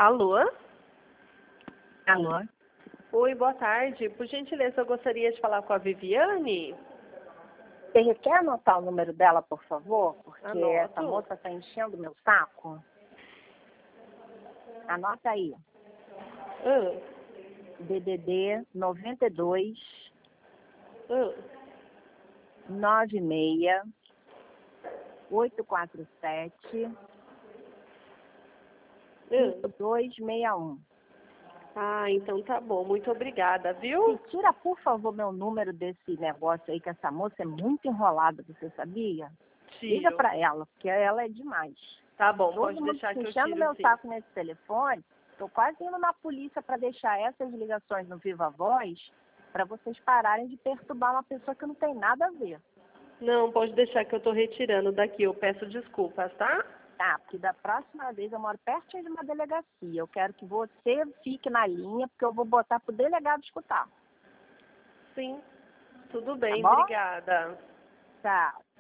Alô? Alô? Oi, boa tarde. Por gentileza, eu gostaria de falar com a Viviane. Você quer anotar o número dela, por favor? Porque Anoto. essa moça está enchendo o meu saco. Anota aí. DDD 92 96 847 5261. Ah, então tá bom. Muito obrigada, viu? E tira, por favor, meu número desse negócio aí, que essa moça é muito enrolada, você sabia? Liga Tiro. pra ela, porque ela é demais. Tá bom, Todo pode mundo deixar que eu enchendo tiro meu sim. saco nesse telefone. Tô quase indo na polícia para deixar essas ligações no Viva Voz, para vocês pararem de perturbar uma pessoa que não tem nada a ver. Não, pode deixar que eu tô retirando daqui. Eu peço desculpas, tá? Tá, porque da próxima vez eu moro pertinho de uma delegacia. Eu quero que você fique na linha, porque eu vou botar pro delegado escutar. Sim. Tudo Tá bem, bom? obrigada. Tá.